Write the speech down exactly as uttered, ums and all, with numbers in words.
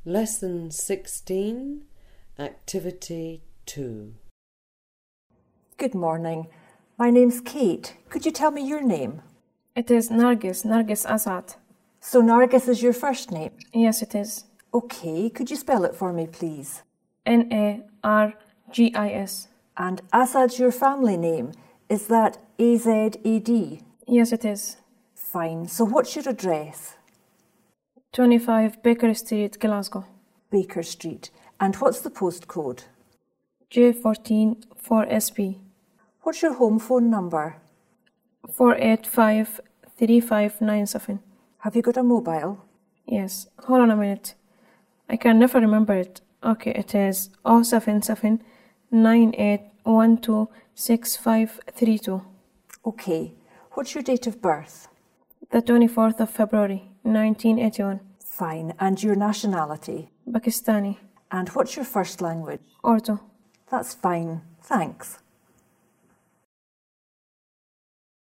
Lesson sixteen, Activity two. Good morning. My name's Kate. Could you tell me your name? It is Nargis, Nargis Azad. So Nargis is your first name? Yes, it is. Okay, could you spell it for me, please? N A R G I S. And Asad's your family name. Is that A Z A D? Yes, it is. Fine. So what's your address? twenty-five Baker Street, Glasgow. Baker Street. And what's the postcode? J fourteen four S P. What's your home phone number? four eight five three five nine seven. Have you got a mobile? Yes. Hold on a minute. I can never remember it. Okay, it is oh seven seven nine eight one two six five three two. Okay. What's your date of birth? The twenty-fourth of February, nineteen eighty-one. Fine. And your nationality? Pakistani. And what's your first language? Urdu. That's fine. Thanks.